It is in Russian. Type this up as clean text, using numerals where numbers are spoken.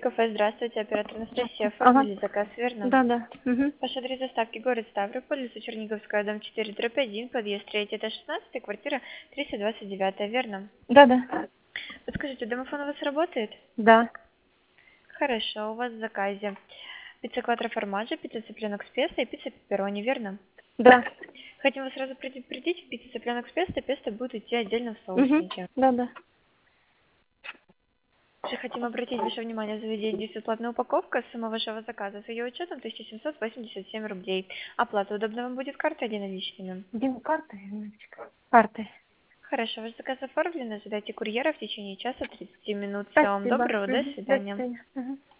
кафе, здравствуйте, оператор Анастасия, Ага. оформили заказ, верно? Да, да. Угу. Ваш адрес доставки город Ставрополь, улица Черниговская, дом 4/1, подъезд 3, этаж 16, квартира 329, верно? Да, да. Подскажите, домофон у вас работает? Да. Хорошо, у вас в заказе пицца кватро формаджо, пицца цыпленок с песто и пицца пепперони, верно? Да. Хотим вас сразу предупредить, пицца цыпленок с песто будет идти отдельно в Угу. соусниче. Да, да. Также хотим обратить ваше внимание, в заведении действует платная упаковка, сумма вашего заказа с ее учетом 1787 рублей. Оплата удобно вам будет картой или наличными? Дим, карты, минуточку. Карты. Хорошо, ваш заказ оформлен, ожидайте курьера в течение часа 30 минут. Всего вам Спасибо. доброго, до Угу. До свидания. свидания. Угу.